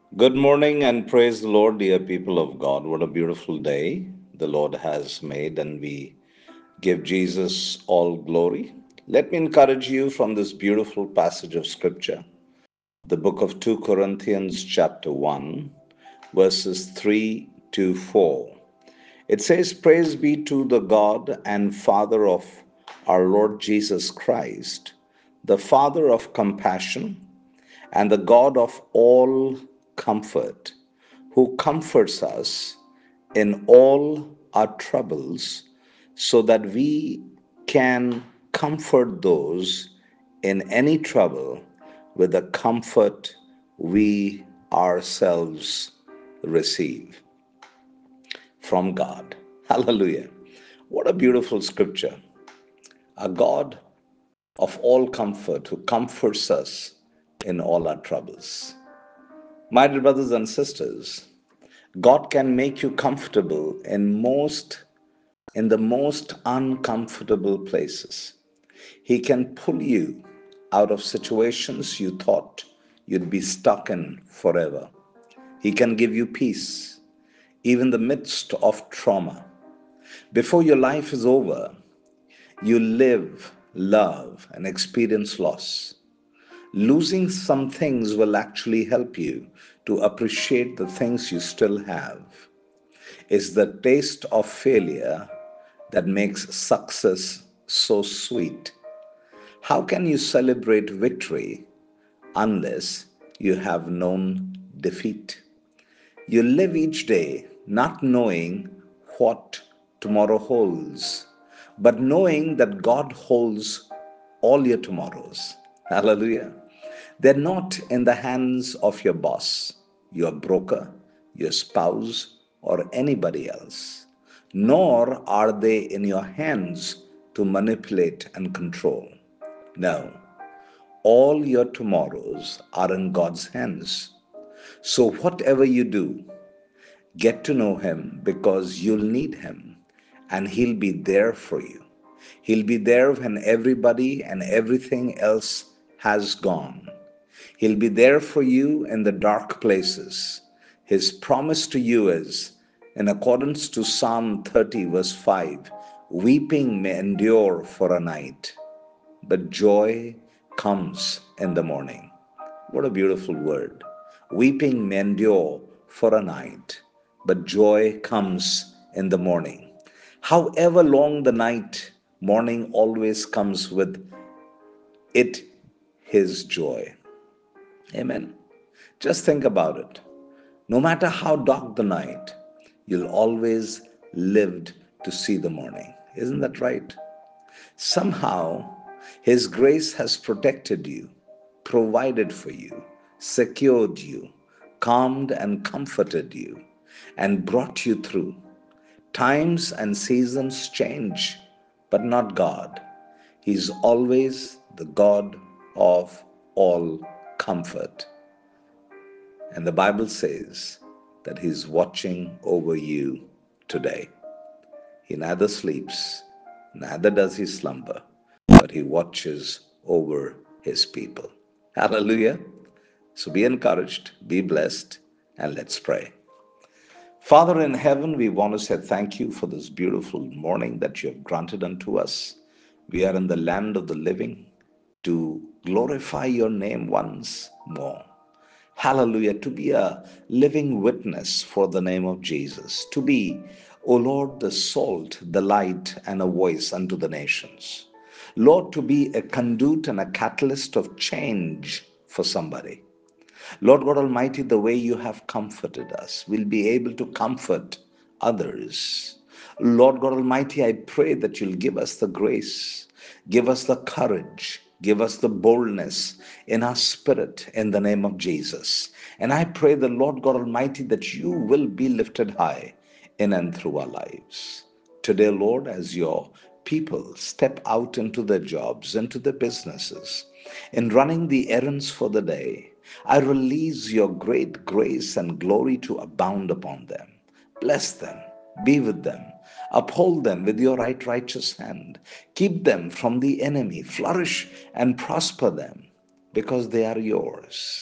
Good morning and praise the Lord, dear people of God. What a beautiful day the Lord has made, and we give Jesus all glory. Let me encourage you from this beautiful passage of Scripture, the book of 2 Corinthians, chapter 1, verses 3 to 4. It says, Praise be to the God and Father of our Lord Jesus Christ, the Father of compassion and the God of all comfort, who comforts us in all our troubles, so that we can comfort those in any trouble with the comfort we ourselves receive from God. Hallelujah. What a beautiful scripture. A God of all comfort who comforts us in all our troubles. My dear brothers and sisters, God can make you comfortable in the most uncomfortable places. He can pull you out of situations you thought you'd be stuck in forever. He can give you peace, even in the midst of trauma. Before your life is over, you live, love, and experience loss. Losing some things will actually help you to appreciate the things you still have. It's the taste of failure that makes success so sweet. How can you celebrate victory unless you have known defeat? You live each day not knowing what tomorrow holds, but knowing that God holds all your tomorrows. Hallelujah. They're not in the hands of your boss, your broker, your spouse, or anybody else, nor are they in your hands to manipulate and control. No, all your tomorrows are in God's hands. So, whatever you do, get to know Him because you'll need Him and He'll be there for you. He'll be there when everybody and everything else has gone. He'll be there for you in the dark places. His promise to you is, in accordance to Psalm 30, verse 5, weeping may endure for a night, but joy comes in the morning. What a beautiful word. Weeping may endure for a night, but joy comes in the morning. However long the night, morning always comes with it his joy. Amen. Just think about it. No matter how dark the night, you'll always lived to see the morning. Isn't that right? Somehow, His grace has protected you, provided for you, secured you, calmed and comforted you, and brought you through. Times and seasons change, but not God. He's always the God of all comfort. And the Bible says that He's watching over you today. He neither sleeps, neither does He slumber, but He watches over His people. Hallelujah. So be encouraged, be blessed, and let's pray. Father in heaven, we want to say thank you for this beautiful morning that you have granted unto us. We are in the land of the living to glorify your name once more. Hallelujah. To be a living witness for the name of Jesus. To be, O Lord, the salt, the light, and a voice unto the nations. Lord, to be a conduit and a catalyst of change for somebody. Lord God Almighty, the way you have comforted us, we'll be able to comfort others. Lord God Almighty, I pray that you'll give us the grace, give us the courage, give us the boldness in our spirit in the name of Jesus. And I pray the Lord God Almighty that you will be lifted high in and through our lives. Today, Lord, as your people step out into their jobs, into their businesses, in running the errands for the day, I release your great grace and glory to abound upon them. Bless them, be with them, uphold them with your right righteous hand, keep them from the enemy, flourish and prosper them because they are yours.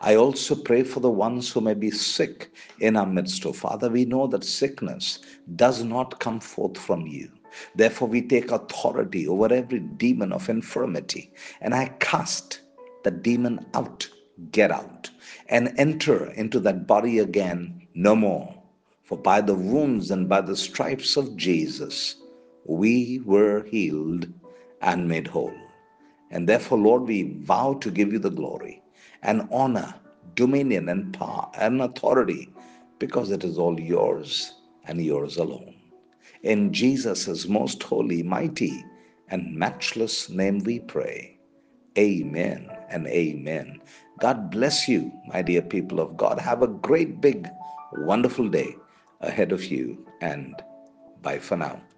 I also pray for the ones who may be sick in our midst. Oh Father, we know that sickness does not come forth from you. Therefore, we take authority over every demon of infirmity, and I cast the demon out, get out, and enter into that body again no more. For by the wounds and by the stripes of Jesus, we were healed and made whole. And therefore, Lord, we vow to give you the glory and honor, dominion and power and authority, because it is all yours and yours alone. In Jesus' most holy, mighty, and matchless name we pray. Amen and amen. God bless you, my dear people of God. Have a great, big, wonderful day ahead of you, and bye for now.